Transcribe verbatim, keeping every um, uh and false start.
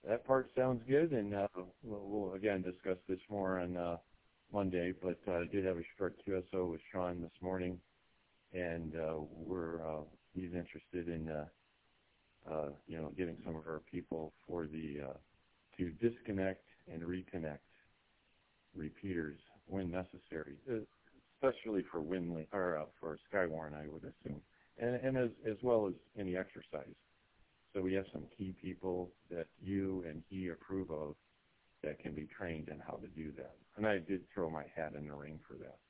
that part sounds good, and uh, we'll, we'll again discuss this more on uh, Monday. But uh, I did have a short Q S O with Sean this morning, and uh, we're uh, he's interested in uh, uh, you know getting some of our people for the uh, to disconnect and reconnect repeaters when necessary, especially for wind or uh, for Skywarn, I would assume, and, and as as well as any exercise. So we have some key people that you and he approve of that can be trained in how to do that. And I did throw my hat in the ring for that.